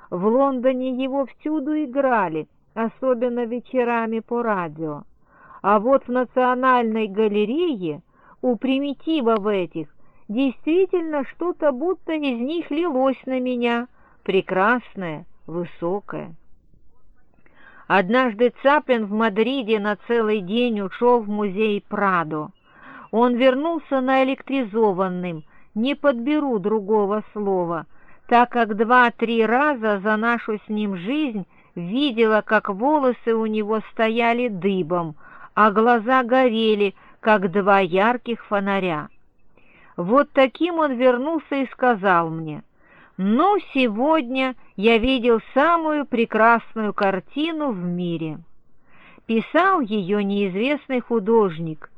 В Лондоне его всюду играли, особенно вечерами по радио. А вот в Национальной галерее у примитивов этих действительно что-то будто из них лилось на меня, прекрасное, высокое. Однажды Цаплин в Мадриде на целый день ушел в музей Прадо. Он вернулся наэлектризованным, не подберу другого слова, так как 2-3 раза за нашу с ним жизнь видела, как волосы у него стояли дыбом, а глаза горели, как 2 ярких фонаря. Вот таким он вернулся и сказал мне: «Ну, сегодня я видел самую прекрасную картину в мире». Писал ее неизвестный художник,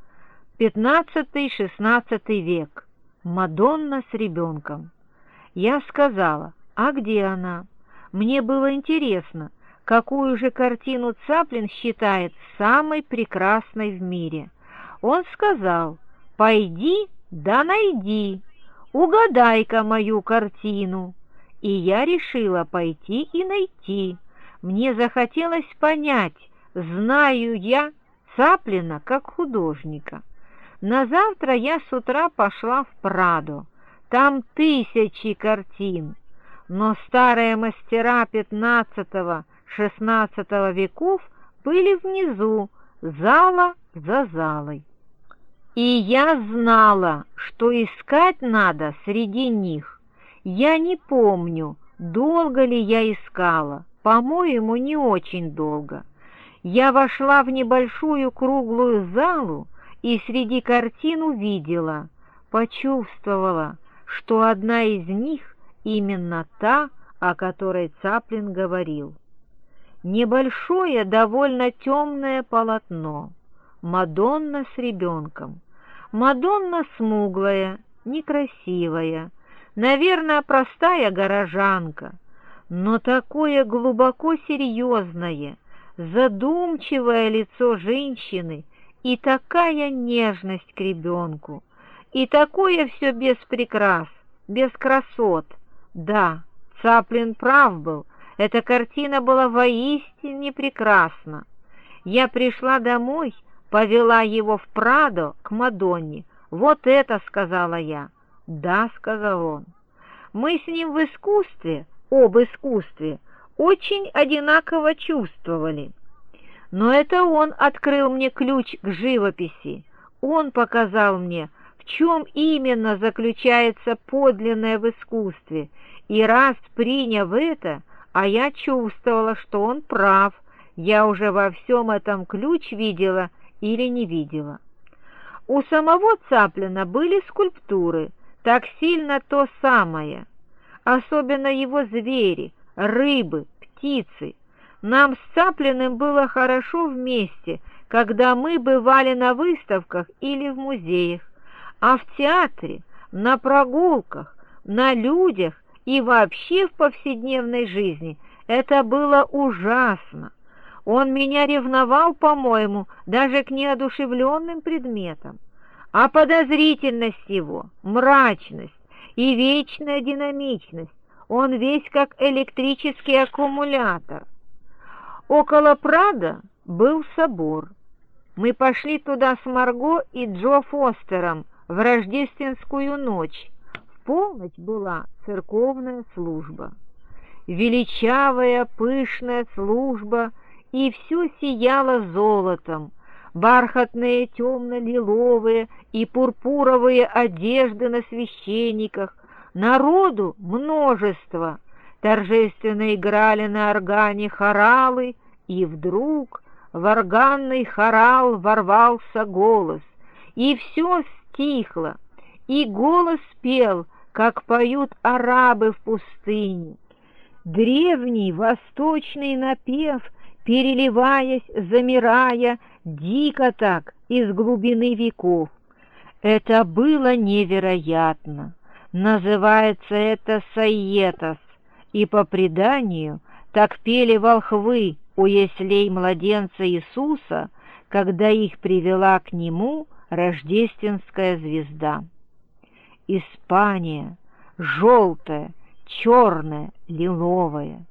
15-16 век, «Мадонна с ребенком». Я сказала: «А где она?» Мне было интересно, какую же картину Цаплин считает самой прекрасной в мире. Он сказал: «Пойди да найди, угадай-ка мою картину». И я решила пойти и найти. Мне захотелось понять, знаю я Цаплина как художника. На завтра я с утра пошла в Прадо. Там 1000 картин, но старые мастера 15-16 веков были внизу, зала за залой. И я знала, что искать надо среди них. Я не помню, долго ли я искала, по-моему, не очень долго. Я вошла в небольшую круглую залу и среди картин увидела, почувствовала, что одна из них именно та, о которой Цаплин говорил. Небольшое, довольно темное полотно. Мадонна с ребенком. Мадонна смуглая, некрасивая, наверное, простая горожанка, но такое глубоко серьезное, задумчивое лицо женщины и такая нежность к ребенку, и такое все без прикрас, без красот. Да, Цаплин прав был, эта картина была воистине прекрасна. Я пришла домой, повела его в Прадо к Мадонне. «Вот это», — сказала я. «Да», — сказал он. Мы с ним в искусстве, об искусстве, очень одинаково чувствовали. Но это он открыл мне ключ к живописи. Он показал мне, в чем именно заключается подлинное в искусстве. И раз приняв это, а я чувствовала, что он прав, я уже во всем этом ключ видела или не видела. У самого Цаплина были скульптуры, так сильно то самое, особенно его звери, рыбы, птицы. Нам с Цаплиным было хорошо вместе, когда мы бывали на выставках или в музеях, а в театре, на прогулках, на людях и вообще в повседневной жизни это было ужасно. Он меня ревновал, по-моему, даже к неодушевленным предметам. А подозрительность его, мрачность и вечная динамичность, он весь как электрический аккумулятор. Около Прадо был собор. Мы пошли туда с Марго и Джо Фостером в рождественскую ночь. В полночь была церковная служба. Величавая, пышная служба, и все сияло золотом. Бархатные темно-лиловые и пурпуровые одежды на священниках. Народу множество. Торжественно играли на органе хоралы, и вдруг в органный хорал ворвался голос, и все стихло, и голос пел, как поют арабы в пустыне. Древний восточный напев, переливаясь, замирая, дико так, из глубины веков. Это было невероятно. Называется это саетас, и по преданию так пели волхвы у яслей младенца Иисуса, когда их привела к нему рождественская звезда. Испания, желтая, черная, лиловая.